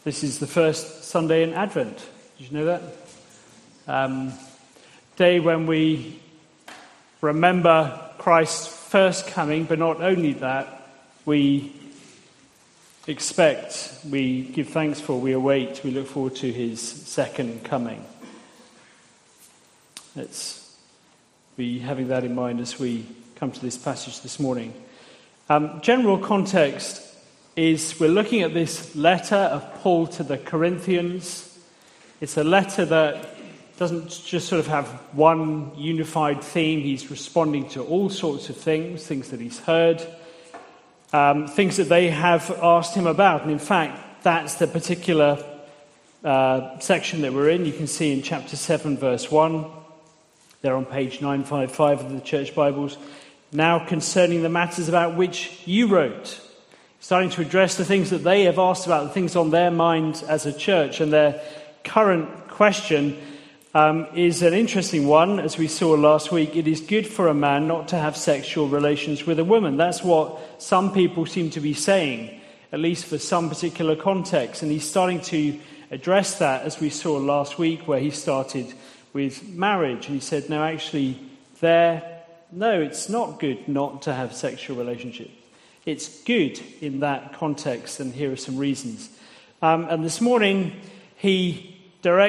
This is the first Sunday in Advent. Did you know that? Day when we remember Christ's first coming, but not only that, we expect, we give thanks for, we await, we look forward to his second coming. Let's be having that in mind as we come to this passage this morning. General context is we're looking at this letter of Paul to the Corinthians. It's a letter that doesn't just sort of have one unified theme. He's responding to all sorts of things that he's heard, things that they have asked him about. And in fact, that's the particular section that we're in. You can see in chapter 7, verse 1. They're on page 955 of the Church Bibles. Now concerning the matters about which you wrote. Starting to address the things that they have asked about, the things on their mind as a church. And their current question is an interesting one, as we saw last week. It is good for a man not to have sexual relations with a woman. That's what some people seem to be saying, at least for some particular context. And he's starting to address that, as we saw last week, where he started with marriage. And he said, no, actually, no, it's not good not to have sexual relationships. It's good in that context, and here are some reasons. And this morning, he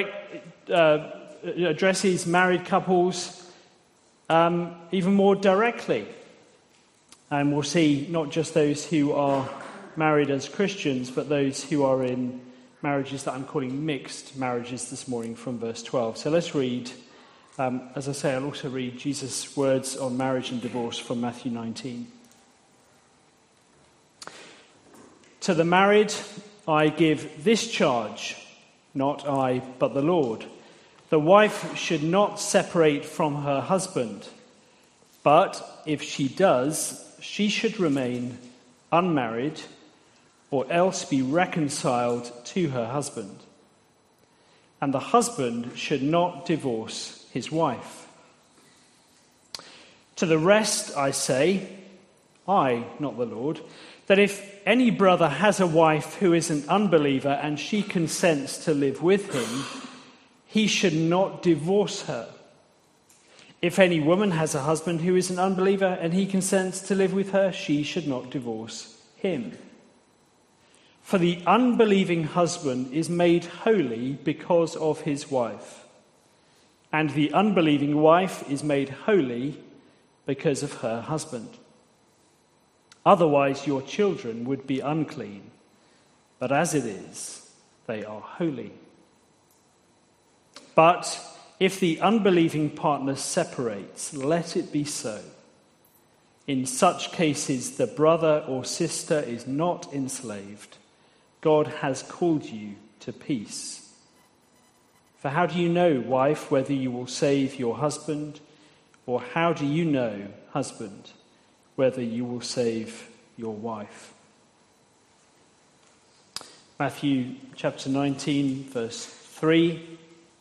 addresses married couples even more directly. And we'll see not just those who are married as Christians, but those who are in marriages that I'm calling mixed marriages this morning from verse 12. So let's read. As I say, I'll also read Jesus' words on marriage and divorce from Matthew 19. To the married, I give this charge, not I, but the Lord. The wife should not separate from her husband, but if she does, she should remain unmarried or else be reconciled to her husband. And the husband should not divorce his wife. To the rest I say, I, not the Lord, that if any brother has a wife who is an unbeliever and she consents to live with him, he should not divorce her. If any woman has a husband who is an unbeliever and he consents to live with her, she should not divorce him. For the unbelieving husband is made holy because of his wife, and the unbelieving wife is made holy because of her husband. Otherwise your children would be unclean, but as it is, they are holy. But if the unbelieving partner separates, let it be so. In such cases, the brother or sister is not enslaved. God has called you to peace. For how do you know, wife, whether you will save your husband? Or how do you know, husband, whether you will save your wife? Matthew chapter 19, verse 3.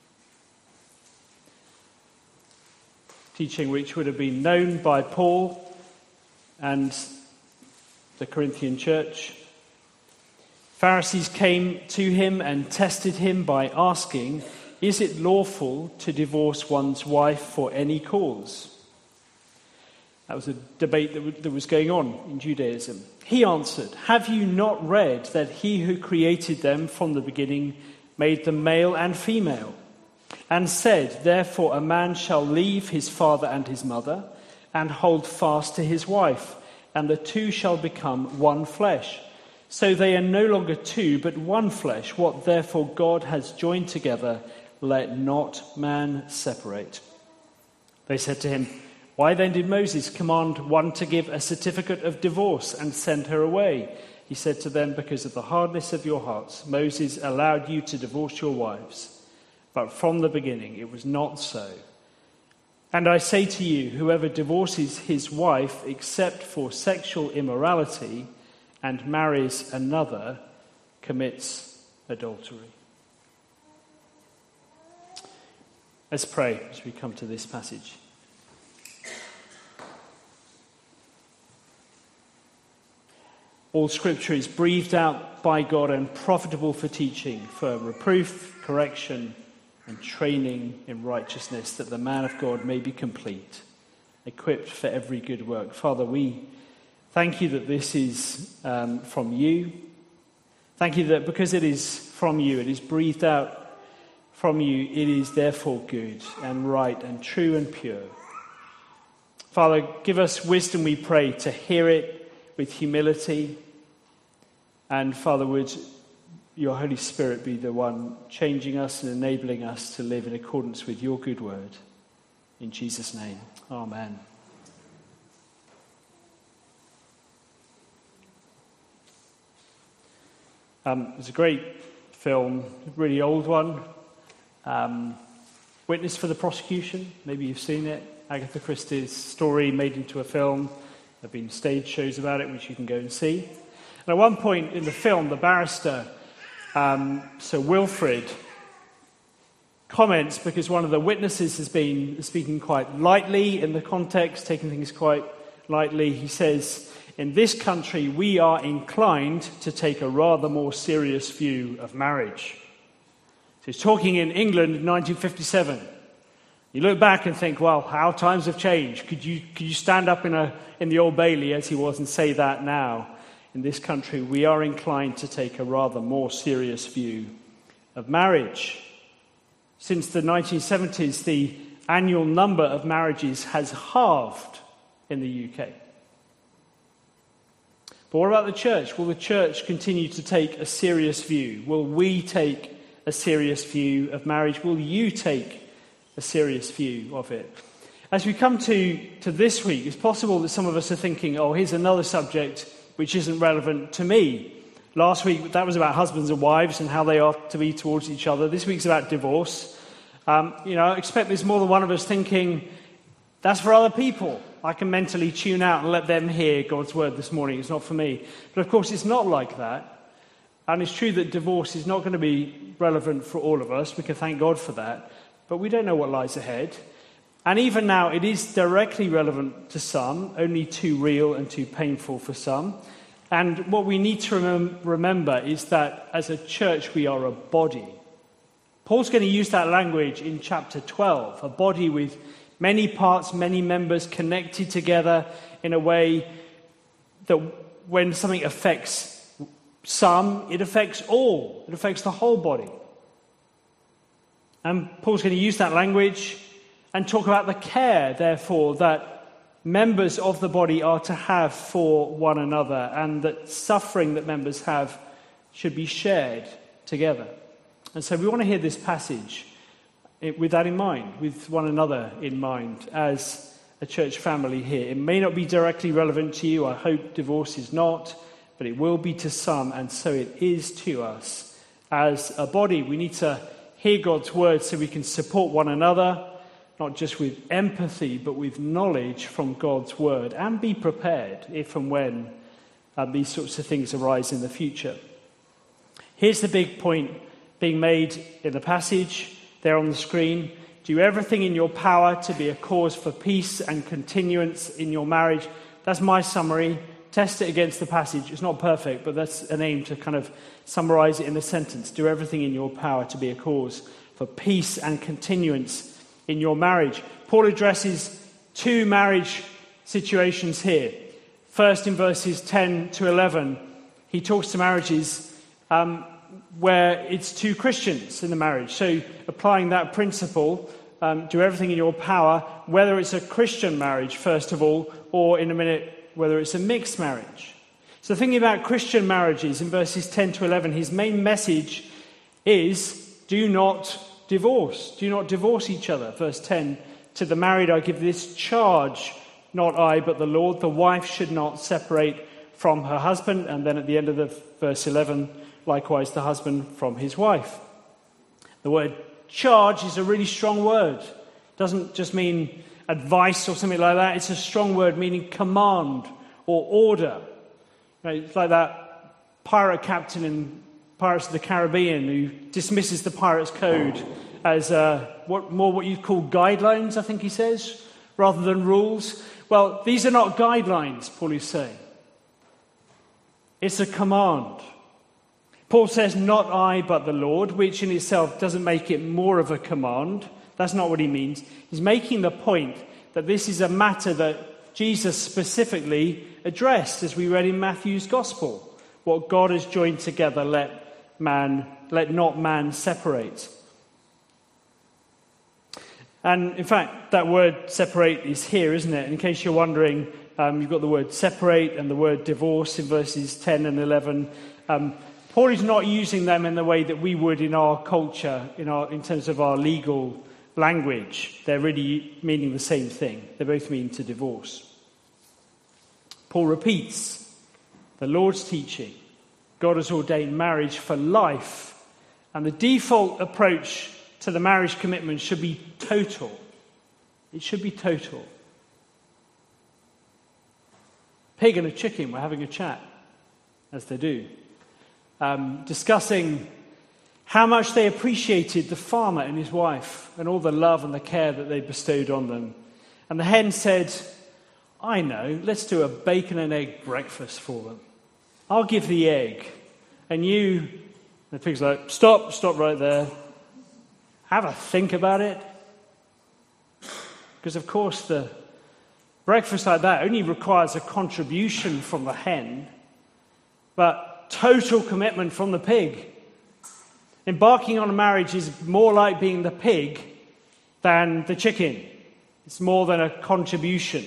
Teaching which would have been known by Paul and the Corinthian church. Pharisees came to him and tested him by asking, is it lawful to divorce one's wife for any cause? That was a debate that was going on in Judaism. He answered, have you not read that he who created them from the beginning made them male and female? And said, therefore a man shall leave his father and his mother and hold fast to his wife, and the two shall become one flesh. So they are no longer two, but one flesh. What therefore God has joined together, let not man separate. They said to him, why then did Moses command one to give a certificate of divorce and send her away? He said to them, because of the hardness of your hearts, Moses allowed you to divorce your wives. But from the beginning it was not so. And I say to you, whoever divorces his wife except for sexual immorality and marries another commits adultery. Let's pray as we come to this passage. All Scripture is breathed out by God and profitable for teaching, for reproof, correction, and training in righteousness, that the man of God may be complete, equipped for every good work. Father, we thank you that this is from you. Thank you that because it is from you, it is breathed out from you, it is therefore good and right and true and pure. Father, give us wisdom, we pray, to hear it with humility. And Father, would your Holy Spirit be the one changing us and enabling us to live in accordance with your good word. In Jesus' name, amen. It's a great film, a really old one. Witness for the Prosecution, maybe you've seen it. Agatha Christie's story made into a film. There have been stage shows about it, which you can go and see. And at one point in the film, the barrister, Sir Wilfrid, comments, because one of the witnesses has been speaking quite lightly in the context, taking things quite lightly. He says, in this country, we are inclined to take a rather more serious view of marriage. So he's talking in England in 1957. You look back and think, well, how times have changed. Could you stand up in the Old Bailey, as he was, and say that now? In this country, we are inclined to take a rather more serious view of marriage. Since the 1970s, the annual number of marriages has halved in the UK. But what about the church? Will the church continue to take a serious view? Will we take a serious view of marriage? Will you take a serious view of it? As we come to this week, it's possible that some of us are thinking, oh, here's another subject which isn't relevant to me. Last week, that was about husbands and wives and how they are to be towards each other. This week's about divorce. I expect there's more than one of us thinking, that's for other people. I can mentally tune out and let them hear God's word this morning. It's not for me. But of course, it's not like that. And it's true that divorce is not going to be relevant for all of us. We can thank God for that. But we don't know what lies ahead. And even now, it is directly relevant to some, only too real and too painful for some. And what we need to remember is that as a church, we are a body. Paul's going to use that language in chapter 12, a body with many parts, many members connected together in a way that when something affects some, it affects all. It affects the whole body. And Paul's going to use that language and talk about the care, therefore, that members of the body are to have for one another, and that suffering that members have should be shared together. And so we want to hear this passage with that in mind, with one another in mind, as a church family here. It may not be directly relevant to you. I hope divorce is not, but it will be to some, and so it is to us. As a body, we need to hear God's word so we can support one another, not just with empathy, but with knowledge from God's word, and be prepared if and when these sorts of things arise in the future. Here's the big point being made in the passage there on the screen. Do everything in your power to be a cause for peace and continuance in your marriage. That's my summary. Test it against the passage. It's not perfect, but that's an aim to kind of summarize it in a sentence. Do everything in your power to be a cause for peace and continuance in your marriage. Paul addresses two marriage situations here. First, in verses 10 to 11, he talks to marriages where it's two Christians in the marriage. So applying that principle, do everything in your power, whether it's a Christian marriage, first of all, or in a minute, whether it's a mixed marriage. So thinking about Christian marriages in verses 10 to 11, his main message is, do not divorce. Do not divorce each other. Verse 10, to the married I give this charge, not I, but the Lord. The wife should not separate from her husband. And then at the end of the verse 11, likewise the husband from his wife. The word charge is a really strong word. It doesn't just mean advice or something like that. It's a strong word meaning command or order. It's like that pirate captain in Pirates of the Caribbean who dismisses the pirate's code as what you'd call guidelines, I think he says, rather than rules. Well, these are not guidelines, Paul is saying. It's a command. Paul says, not I, but the Lord, which in itself doesn't make it more of a command. That's not what he means. He's making the point that this is a matter that Jesus specifically addressed, as we read in Matthew's Gospel. What God has joined together, let not man separate. And in fact, that word separate is here, isn't it? In case you're wondering, you've got the word separate and the word divorce in verses 10 and 11. Paul is not using them in the way that we would in our culture, in terms of our legal language. They're really meaning the same thing. They both mean to divorce. Paul repeats the Lord's teaching. God has ordained marriage for life, and the default approach to the marriage commitment should be total. It should be total. Pig and a chicken were having a chat, as they do, discussing how much they appreciated the farmer and his wife and all the love and the care that they bestowed on them. And the hen said, I know, let's do a bacon and egg breakfast for them. I'll give the egg. And you, the pig's like, stop right there. Have a think about it. Because, of course, the breakfast like that only requires a contribution from the hen, but total commitment from the pig. Embarking on a marriage is more like being the pig than the chicken. It's more than a contribution.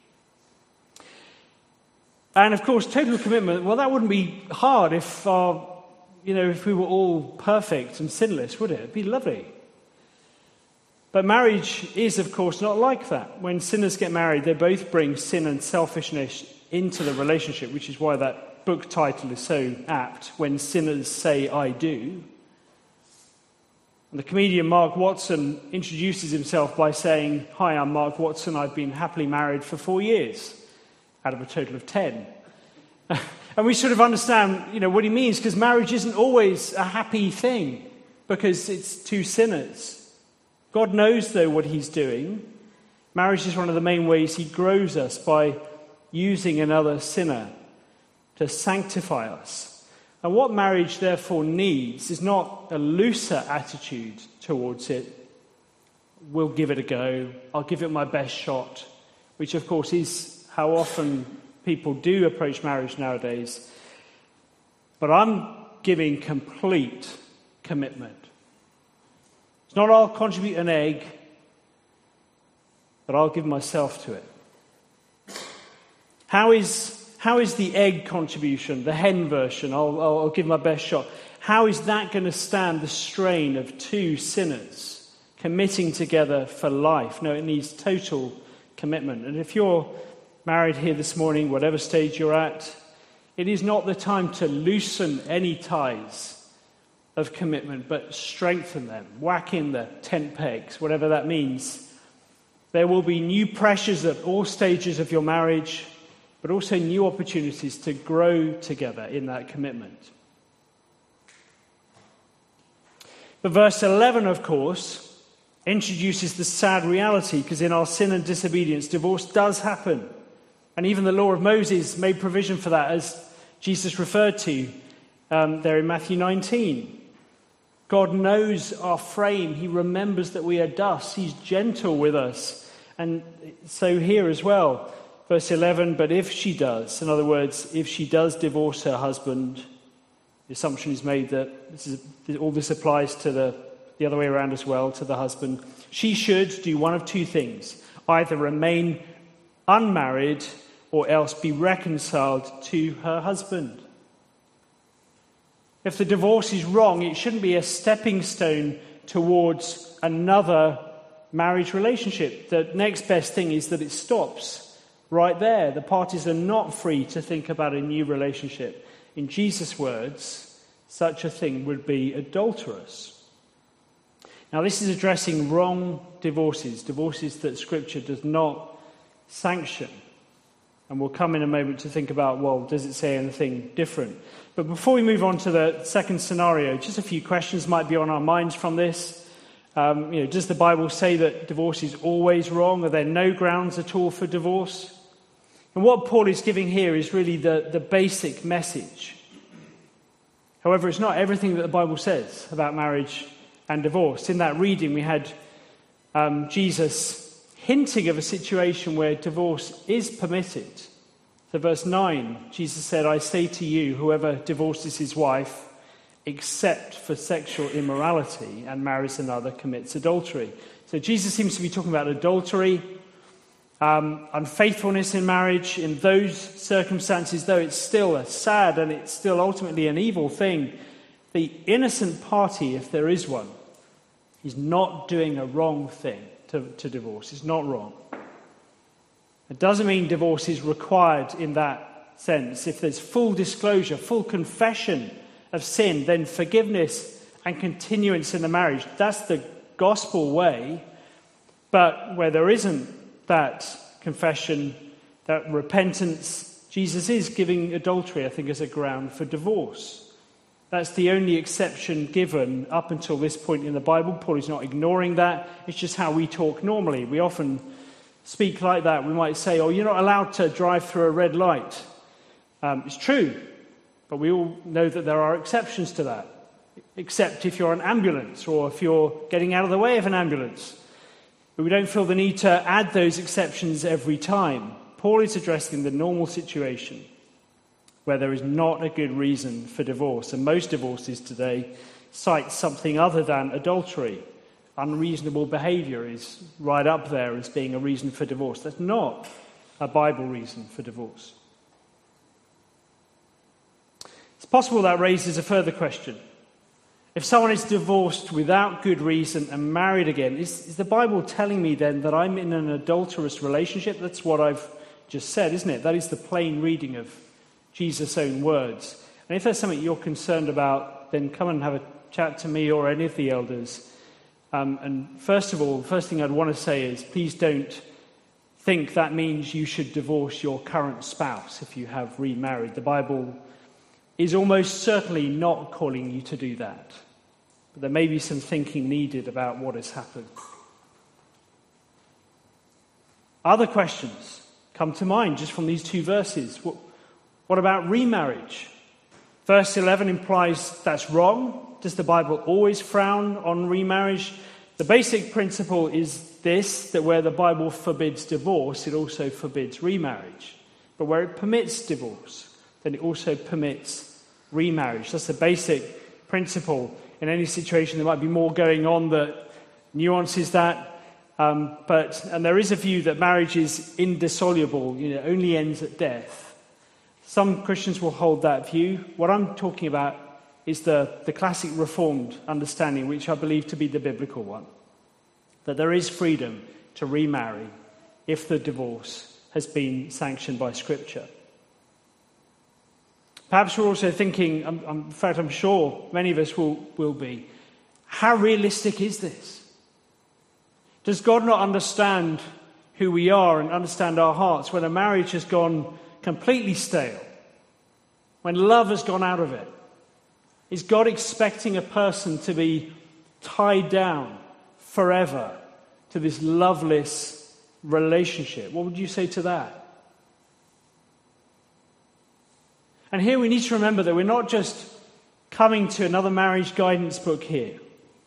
And of course, total commitment, well, that wouldn't be hard if we were all perfect and sinless, would it? It'd be lovely. But marriage is, of course, not like that. When sinners get married, they both bring sin and selfishness into the relationship, which is why that book title is so apt, When Sinners Say I Do. And the comedian Mark Watson introduces himself by saying, hi, I'm Mark Watson. I've been happily married for 4 years, out of a total of 10. And we sort of understand, what he means, because marriage isn't always a happy thing, because it's two sinners. God knows, though, what he's doing. Marriage is one of the main ways he grows us, by using another sinner to sanctify us. And what marriage, therefore, needs is not a looser attitude towards it. We'll give it a go. I'll give it my best shot, which, of course, is how often people do approach marriage nowadays. But I'm giving complete commitment. It's not I'll contribute an egg, but I'll give myself to it. How is the egg contribution, the hen version, I'll give my best shot, how is that going to stand the strain of two sinners committing together for life? No, it needs total commitment. And if you're married here this morning, whatever stage you're at, it is not the time to loosen any ties of commitment, but strengthen them, whack in the tent pegs, whatever that means. There will be new pressures at all stages of your marriage, but also new opportunities to grow together in that commitment. But verse 11, of course, introduces the sad reality, because in our sin and disobedience, divorce does happen. And even the law of Moses made provision for that, as Jesus referred to there in Matthew 19. God knows our frame. He remembers that we are dust. He's gentle with us. And so here as well, verse 11, but if she does, in other words, if she does divorce her husband, the assumption is made that all this applies to the other way around as well, to the husband. She should do one of two things: either remain unmarried or else be reconciled to her husband. If the divorce is wrong, it shouldn't be a stepping stone towards another marriage relationship. The next best thing is that it stops right there. The parties are not free to think about a new relationship. In Jesus' words, such a thing would be adulterous. Now, this is addressing wrong divorces that Scripture does not sanction. And we'll come in a moment to think about, well, does it say anything different? But before we move on to the second scenario, just a few questions might be on our minds from this. Does the Bible say that divorce is always wrong? Are there no grounds at all for divorce? And what Paul is giving here is really the basic message. However, it's not everything that the Bible says about marriage and divorce. In that reading, we had Jesus hinting of a situation where divorce is permitted. So verse 9, Jesus said, "I say to you, whoever divorces his wife, except for sexual immorality, and marries another, commits adultery." So Jesus seems to be talking about adultery, unfaithfulness in marriage. In those circumstances, though it's still a sad and it's still ultimately an evil thing, the innocent party, if there is one, is not doing a wrong thing to divorce. It's not wrong. It doesn't mean divorce is required in that sense. If there's full disclosure, full confession of sin, then forgiveness and continuance in the marriage, that's the gospel way. But where there isn't that confession, that repentance, Jesus is giving adultery, I think, as a ground for divorce. That's the only exception given up until this point in the Bible. Paul is not ignoring that. It's just how we talk normally. We often speak like that. We might say, "Oh, you're not allowed to drive through a red light." It's true, but we all know that there are exceptions to that, except if you're an ambulance or if you're getting out of the way of an ambulance. But we don't feel the need to add those exceptions every time. Paul is addressing the normal situation where there is not a good reason for divorce. And most divorces today cite something other than adultery. Unreasonable behavior is right up there as being a reason for divorce. That's not a Bible reason for divorce. It's possible that raises a further question. If someone is divorced without good reason and married again, is the Bible telling me then that I'm in an adulterous relationship? That's what I've just said, isn't it? That is the plain reading of Jesus' own words. And if there's something you're concerned about, then come and have a chat to me or any of the elders. And first of all, the first thing I'd want to say is, please don't think that means you should divorce your current spouse if you have remarried. The Bible is almost certainly not calling you to do that. But there may be some thinking needed about what has happened. Other questions come to mind just from these two verses. What about remarriage? Verse 11 implies that's wrong. Does the Bible always frown on remarriage? The basic principle is this, that where the Bible forbids divorce, it also forbids remarriage. But where it permits divorce, then it also permits remarriage. That's the basic principle. In any situation, there might be more going on that nuances that. And there is a view that marriage is indissoluble, only ends at death. Some Christians will hold that view. What I'm talking about is the classic Reformed understanding, which I believe to be the biblical one, that there is freedom to remarry if the divorce has been sanctioned by Scripture. Perhaps we're also thinking, in fact I'm sure many of us will be, how realistic is this? Does God not understand who we are and understand our hearts when a marriage has gone completely stale, when love has gone out of it? Is God expecting a person to be tied down forever to this loveless relationship? What would you say to that? And here we need to remember that we're not just coming to another marriage guidance book here.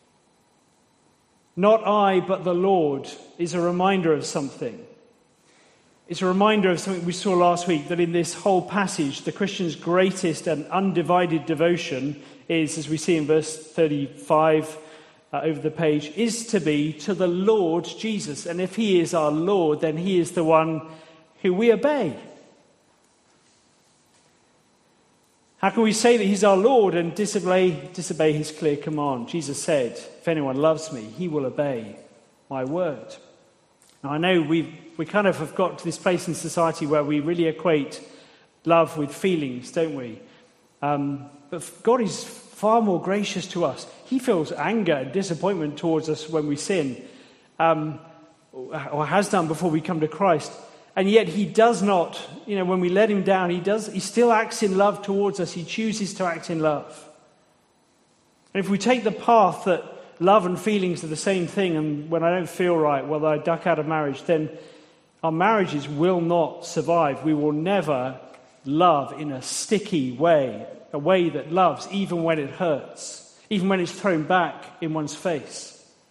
Not I, but the Lord is a reminder of something. It's a reminder of something we saw last week, that in this whole passage, the Christian's greatest and undivided devotion is, as we see in verse 35 over the page, is to be to the Lord Jesus. And if he is our Lord, then he is the one who we obey. How can we say that he's our Lord and disobey his clear command? Jesus said, if anyone loves me, he will obey my word. Now, I know we kind of have got to this place in society where we really equate love with feelings, don't we? But God is far more gracious to us. He feels anger and disappointment towards us when we sin, or has done before we come to Christ. And yet he does not, when we let him down, he still acts in love towards us. He chooses to act in love. And if we take the path that love and feelings are the same thing, and when I don't feel right, well, I duck out of marriage, then our marriages will not survive. We will never love in a sticky way, a way that loves even when it hurts, even when it's thrown back in one's face.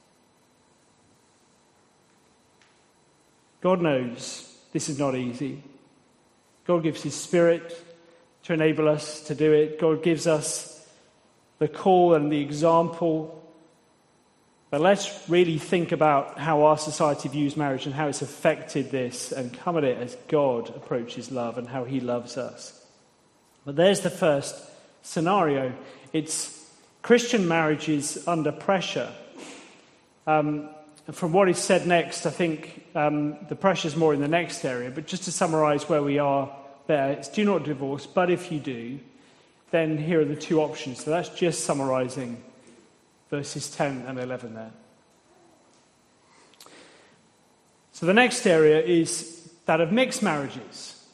God knows this is not easy. God gives his Spirit to enable us to do it. God gives us the call and the example. But let's really think about how our society views marriage and how it's affected this, and come at it as God approaches love and how he loves us. But there's the first scenario. It's Christian marriages under pressure. From what is said next, I think the pressure's more in the next area. But just to summarise where we are there, it's do not divorce, but if you do, then here are the two options. So that's just summarising verses 10 and 11 there. So the next area is that of mixed marriages,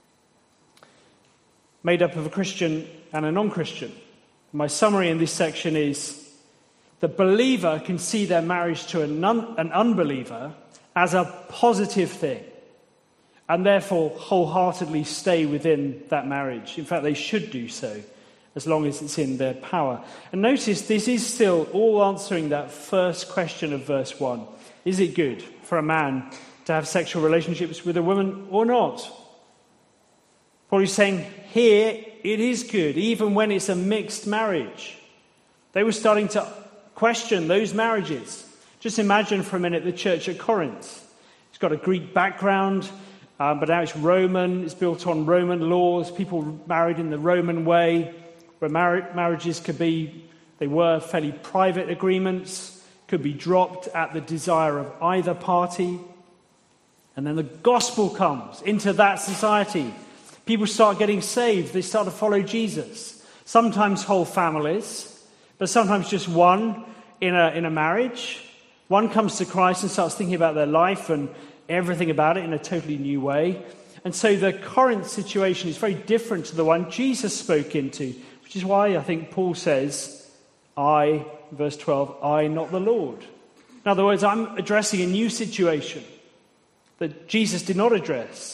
made up of a Christian and a non-Christian. My summary in this section is the believer can see their marriage to an unbeliever as a positive thing, and therefore wholeheartedly stay within that marriage. In fact, they should do so, as long as it's in their power. And notice this is still all answering that first question of verse 1. Is it good for a man to have sexual relationships with a woman or not? Paul is saying here it is good, even when it's a mixed marriage. They were starting to question those marriages. Just imagine for a minute the church at Corinth. It's got a Greek background, but now it's Roman. It's built on Roman laws. People married in the Roman way, where marriages were fairly private agreements, could be dropped at the desire of either party. And then the gospel comes into that society. People start getting saved. They start to follow Jesus. Sometimes whole families, but sometimes just one in a marriage. One comes to Christ and starts thinking about their life and everything about it in a totally new way. And so the Corinth situation is very different to the one Jesus spoke into, which is why I think Paul says, verse 12, I, not the Lord. In other words, I'm addressing a new situation that Jesus did not address.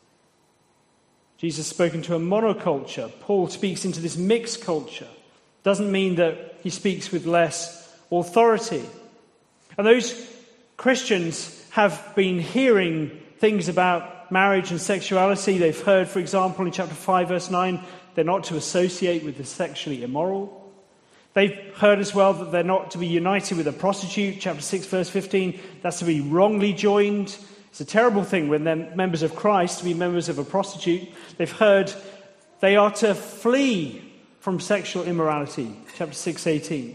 Jesus spoke into a monoculture. Paul speaks into this mixed culture. Doesn't mean that he speaks with less authority. And those Christians have been hearing things about marriage and sexuality. They've heard, for example, in chapter 5, verse 9, they're not to associate with the sexually immoral. They've heard as well that they're not to be united with a prostitute. Chapter 6, verse 15, that's to be wrongly joined. It's a terrible thing when they're members of Christ to be members of a prostitute. They've heard they are to flee from sexual immorality. Chapter 6:18.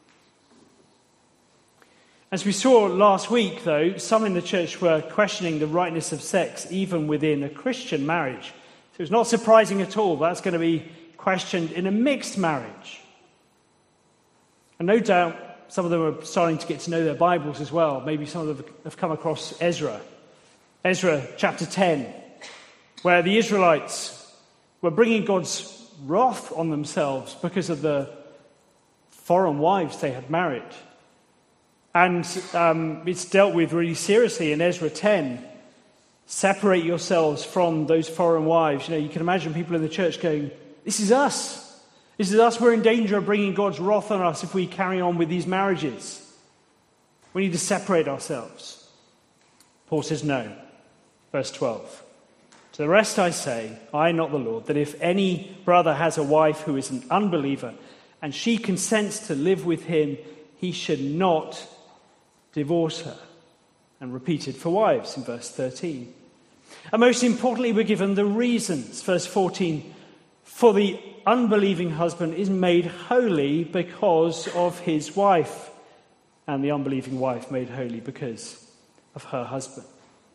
As we saw last week, though, some in the church were questioning the rightness of sex even within a Christian marriage. So it's not surprising at all that's going to be questioned in a mixed marriage. And no doubt some of them are starting to get to know their Bibles as well. Maybe some of them have come across Ezra. Ezra chapter 10, where the Israelites were bringing God's wrath on themselves because of the foreign wives they had married. And it's dealt with really seriously in Ezra 10. Separate yourselves from those foreign wives. You can imagine people in the church going, this is us. This is us. We're in danger of bringing God's wrath on us if we carry on with these marriages. We need to separate ourselves. Paul says no. Verse 12. To the rest I say, I, not the Lord, that if any brother has a wife who is an unbeliever and she consents to live with him, he should not divorce her. And repeated for wives in verse 13. And most importantly, we're given the reasons. Verse 14, for the unbelieving husband is made holy because of his wife, and the unbelieving wife made holy because of her husband.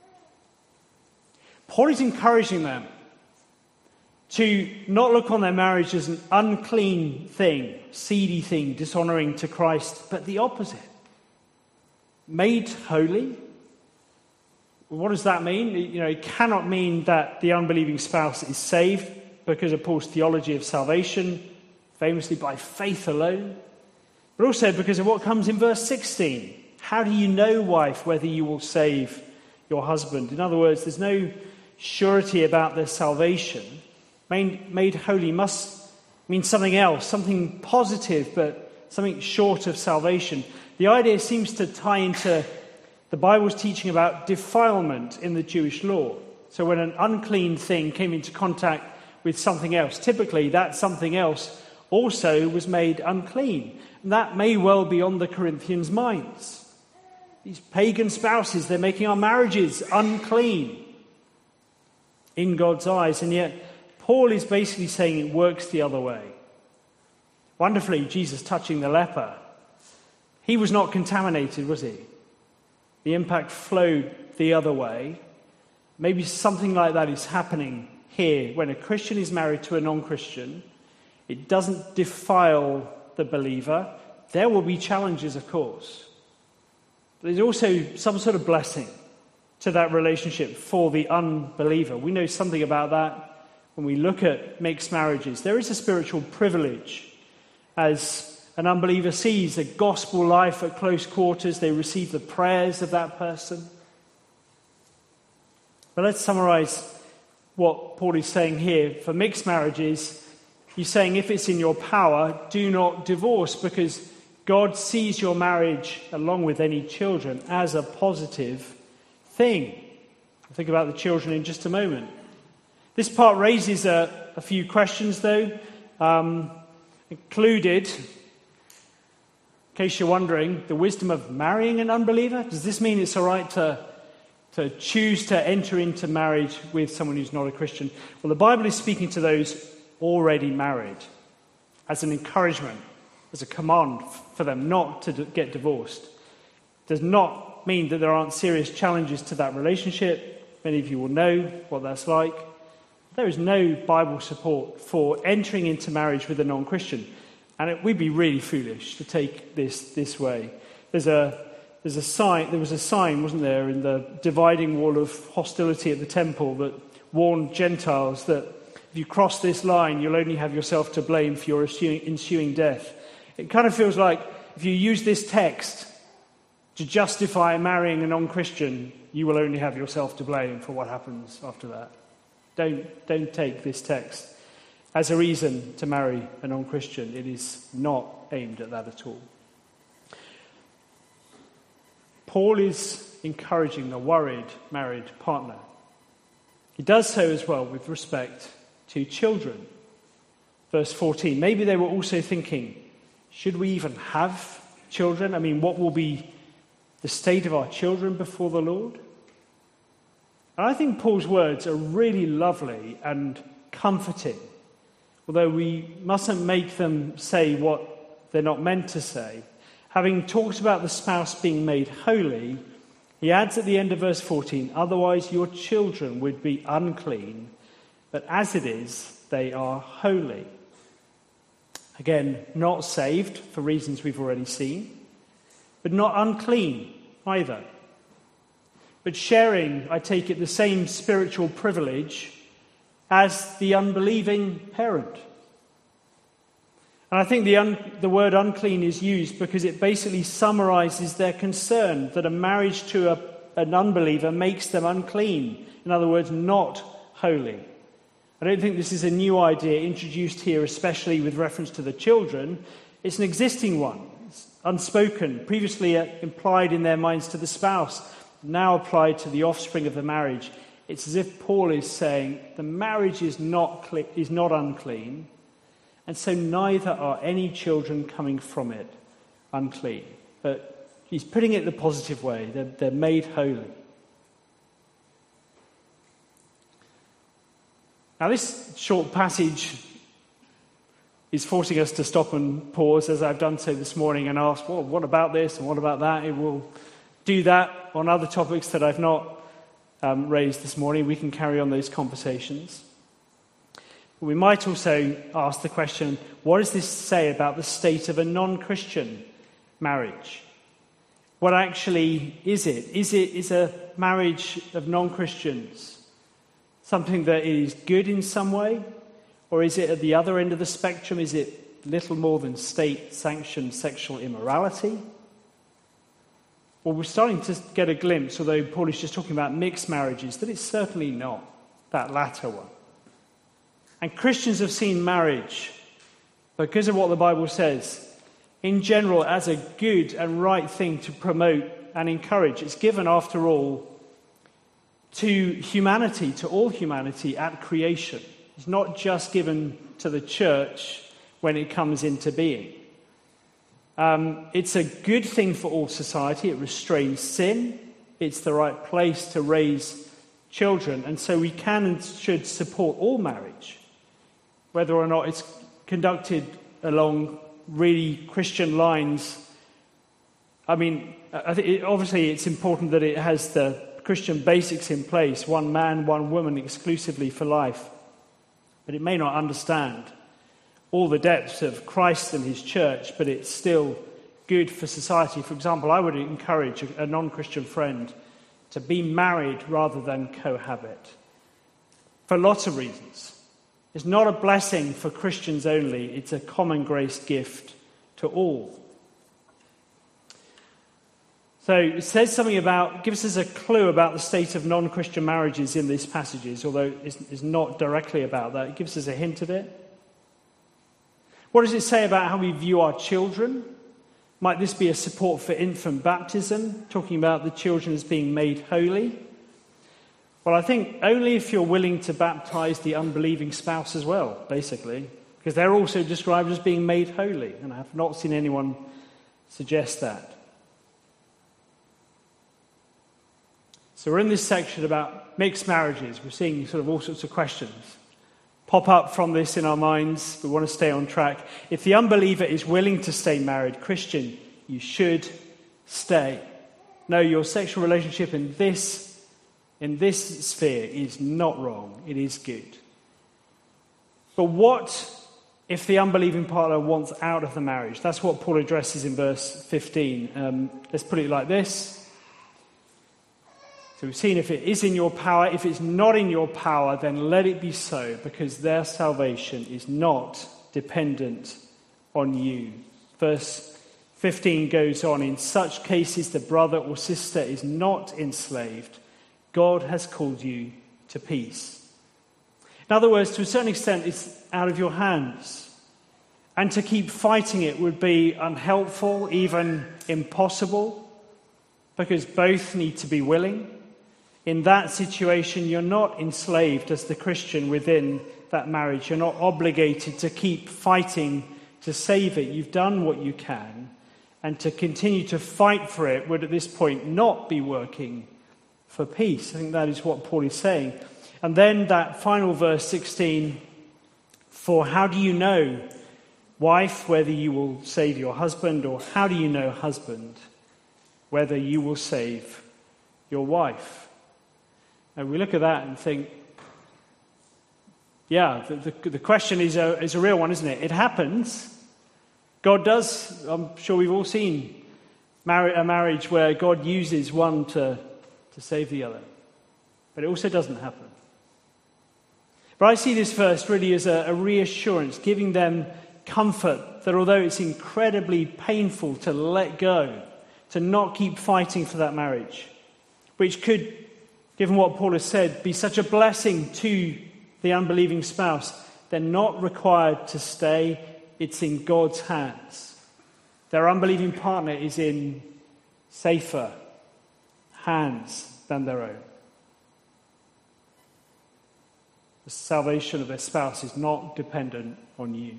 Paul is encouraging them to not look on their marriage as an unclean thing, seedy thing, dishonoring to Christ, but the opposite. Made holy. What does that mean? It cannot mean that the unbelieving spouse is saved because of Paul's theology of salvation, famously by faith alone, but also because of what comes in verse 16. How do you know, wife, whether you will save your husband. In other words, there's no surety about their salvation. Made holy must mean something else, something positive, but something short of salvation. The idea seems to tie into the Bible's teaching about defilement in the Jewish law. So when an unclean thing came into contact with something else, typically that something else also was made unclean. And that may well be on the Corinthians' minds. These pagan spouses, they're making our marriages unclean in God's eyes. And yet Paul is basically saying it works the other way. Wonderfully, Jesus touching the leper. He was not contaminated, was he? The impact flowed the other way. Maybe something like that is happening here. When a Christian is married to a non-Christian, it doesn't defile the believer. There will be challenges, of course. There's also some sort of blessing to that relationship for the unbeliever. We know something about that when we look at mixed marriages. There is a spiritual privilege as an unbeliever sees a gospel life at close quarters. They receive the prayers of that person. But let's summarize what Paul is saying here. For mixed marriages, he's saying if it's in your power, do not divorce, because God sees your marriage, along with any children, as a positive thing. I'll think about the children in just a moment. This part raises a few questions, though, included, in case you're wondering, the wisdom of marrying an unbeliever. Does this mean it's all right to choose to enter into marriage with someone who's not a Christian? Well, the Bible is speaking to those already married as an encouragement, as a command for them not to get divorced. Does not mean that there aren't serious challenges to that relationship. Many of you will know what that's like. There is no Bible support for entering into marriage with a non-Christian. And we'd be really foolish to take this way. There was a sign, wasn't there, in the dividing wall of hostility at the temple that warned Gentiles that if you cross this line, you'll only have yourself to blame for your ensuing death. It kind of feels like if you use this text to justify marrying a non-Christian, you will only have yourself to blame for what happens after that. Don't take this text as a reason to marry a non-Christian. It is not aimed at that at all. Paul is encouraging the worried married partner. He does so as well with respect to children. Verse 14, maybe they were also thinking, should we even have children? I mean, what will be the state of our children before the Lord? And I think Paul's words are really lovely and comforting, although we mustn't make them say what they're not meant to say. Having talked about the spouse being made holy, he adds at the end of verse 14, otherwise your children would be unclean, but as it is, they are holy. Again, not saved for reasons we've already seen, but not unclean either. But sharing, I take it, the same spiritual privilege as the unbelieving parent. And I think the word unclean is used because it basically summarizes their concern that a marriage to an unbeliever makes them unclean. In other words, not holy. I don't think this is a new idea introduced here, especially with reference to the children. It's an existing one. It's unspoken, previously implied in their minds to the spouse, now applied to the offspring of the marriage. It's as if Paul is saying the marriage is not unclean, and so neither are any children coming from it unclean. But he's putting it the positive way. They're made holy. Now this short passage is forcing us to stop and pause, as I've done so this morning, and ask, well, what about this and what about that? It will do that on other topics that I've not raised this morning. We can carry on those conversations. We might also ask the question, what does this say about the state of a non-Christian marriage? What actually is it? Is a marriage of non-Christians something that is good in some way? Or is it at the other end of the spectrum? Is it little more than state-sanctioned sexual immorality? Well, we're starting to get a glimpse, although Paul is just talking about mixed marriages, that it's certainly not that latter one. And Christians have seen marriage, because of what the Bible says, in general as a good and right thing to promote and encourage. It's given, after all, to humanity, to all humanity at creation. It's not just given to the church when it comes into being. It's a good thing for all society. It restrains sin. It's the right place to raise children. And so we can and should support all marriage, whether or not it's conducted along really Christian lines. I mean, obviously it's important that it has the Christian basics in place, one man, one woman exclusively for life. But it may not understand all the depths of Christ and his church, but it's still good for society. For example, I would encourage a non-Christian friend to be married rather than cohabit, for lots of reasons. It's not a blessing for Christians only, it's a common grace gift to all. So it says something about, gives us a clue about the state of non-Christian marriages in these passages, although it's not directly about that. It gives us a hint of it. What does it say about how we view our children? Might this be a support for infant baptism, talking about the children as being made holy? Well, I think only if you're willing to baptize the unbelieving spouse as well, basically, because they're also described as being made holy, and I have not seen anyone suggest that. So we're in this section about mixed marriages. We're seeing sort of all sorts of questions pop up from this in our minds. We want to stay on track. If the unbeliever is willing to stay married, Christian, you should stay. No, your sexual relationship in this sphere is not wrong. It is good. But what if the unbelieving partner wants out of the marriage? That's what Paul addresses in verse 15. Let's put it like this. So we've seen if it is in your power. If it's not in your power, then let it be so, because their salvation is not dependent on you. Verse 15 goes on, in such cases the brother or sister is not enslaved. God has called you to peace. In other words, to a certain extent, it's out of your hands. And to keep fighting it would be unhelpful, even impossible, because both need to be willing. In that situation, you're not enslaved as the Christian within that marriage. You're not obligated to keep fighting to save it. You've done what you can. And to continue to fight for it would at this point not be working for peace. I think that is what Paul is saying. And then that final verse 16, for how do you know, wife, whether you will save your husband, or how do you know, husband, whether you will save your wife? And we look at that and think, yeah, the question is a real one, isn't it? It happens. God does, I'm sure we've all seen a marriage where God uses one to save the other. But it also doesn't happen. But I see this verse really as a reassurance, giving them comfort that although it's incredibly painful to let go, to not keep fighting for that marriage, which could, given what Paul has said, be such a blessing to the unbelieving spouse, they're not required to stay. It's in God's hands. Their unbelieving partner is in safer hands than their own. The salvation of their spouse is not dependent on you.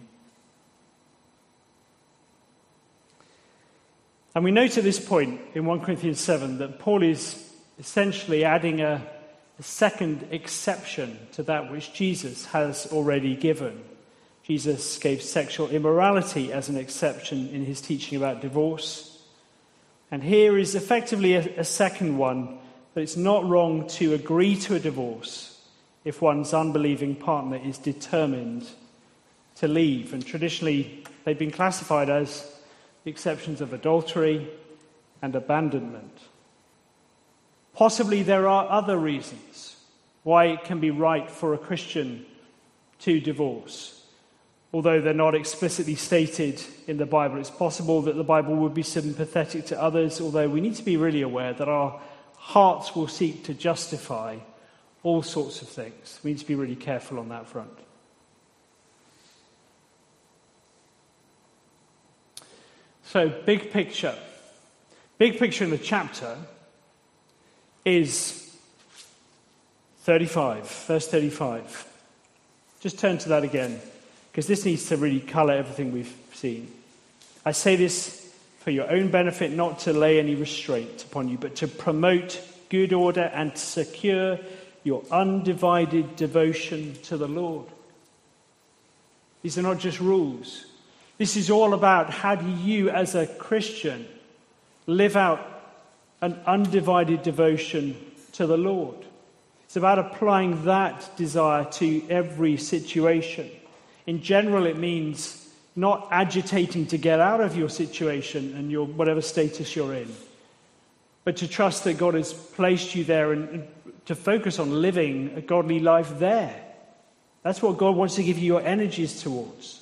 And we note at this point in 1 Corinthians 7 that Paul is essentially adding a second exception to that which Jesus has already given. Jesus gave sexual immorality as an exception in his teaching about divorce. And here is effectively a second one, that it's not wrong to agree to a divorce if one's unbelieving partner is determined to leave. And traditionally, they've been classified as the exceptions of adultery and abandonment. Possibly there are other reasons why it can be right for a Christian to divorce. Although they're not explicitly stated in the Bible, it's possible that the Bible would be sympathetic to others, although we need to be really aware that our hearts will seek to justify all sorts of things. We need to be really careful on that front. So, big picture. Big picture in the chapter is 35, verse 35. Just turn to that again, because this needs to really colour everything we've seen. I say this for your own benefit, not to lay any restraint upon you, but to promote good order and to secure your undivided devotion to the Lord. These are not just rules. This is all about how do you, as a Christian, live out an undivided devotion to the Lord. It's about applying that desire to every situation. In general, it means not agitating to get out of your situation and your whatever status you're in, but to trust that God has placed you there and to focus on living a godly life there. That's what God wants to give you your energies towards.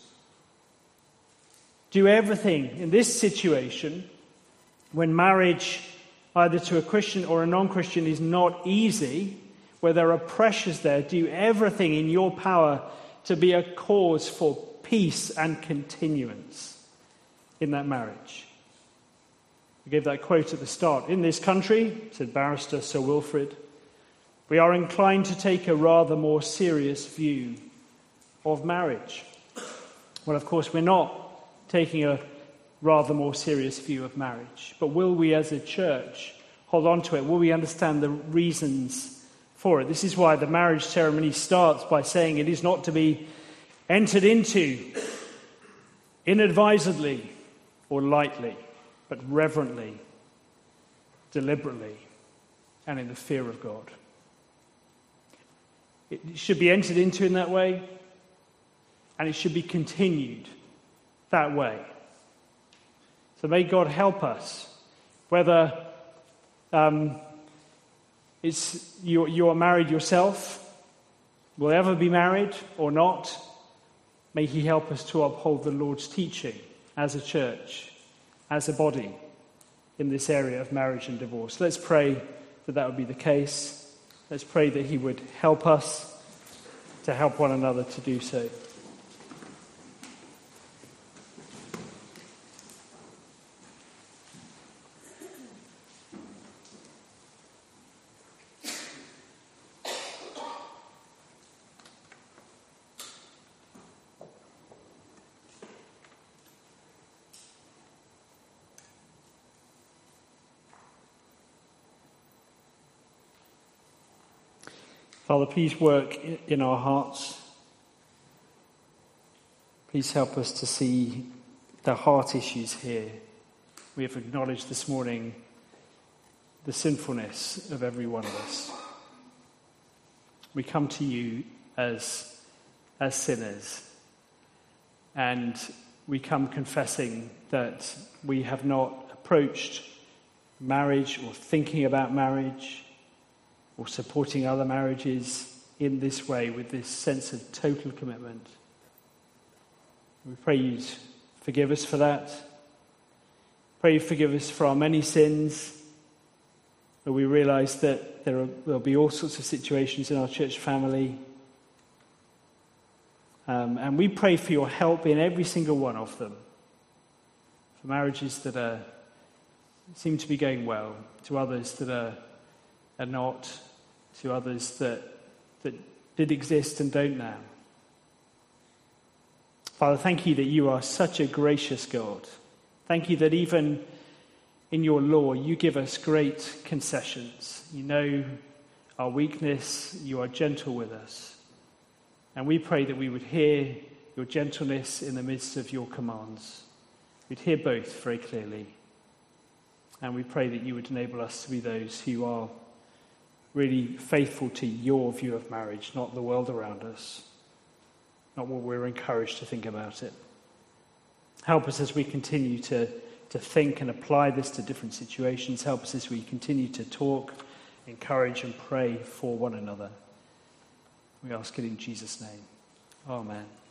Do everything in this situation when marriage, either to a Christian or a non-Christian, is not easy, where there are pressures there. Do everything in your power to be a cause for peace and continuance in that marriage. I gave that quote at the start. In this country, said barrister Sir Wilfrid, we are inclined to take a rather more serious view of marriage. Well, of course, we're not taking a rather more serious view of marriage. But will we as a church hold on to it? Will we understand the reasons for it? This is why the marriage ceremony starts by saying it is not to be entered into inadvisedly or lightly, but reverently, deliberately, and in the fear of God. It should be entered into in that way, and it should be continued that way. So may God help us, whether you are married yourself, will ever be married or not, may he help us to uphold the Lord's teaching as a church, as a body, in this area of marriage and divorce. Let's pray that that would be the case. Let's pray that he would help us to help one another to do so. Father, please work in our hearts. Please help us to see the heart issues here. We have acknowledged this morning the sinfulness of every one of us. We come to you as sinners, and we come confessing that we have not approached marriage or thinking about marriage or supporting other marriages in this way, with this sense of total commitment. We pray you forgive us for that. Pray you forgive us for our many sins. But we realise that there'll be all sorts of situations in our church family. And we pray for your help in every single one of them. For marriages that seem to be going well, to others that are not, to others that did exist and don't now. Father, thank you that you are such a gracious God. Thank you that even in your law you give us great concessions. You know our weakness, you are gentle with us. And we pray that we would hear your gentleness in the midst of your commands. We'd hear both very clearly. And we pray that you would enable us to be those who are really faithful to your view of marriage, not the world around us, not what we're encouraged to think about it. Help us as we continue to think and apply this to different situations. Help us as we continue to talk, encourage and pray for one another. We ask it in Jesus' name. Amen.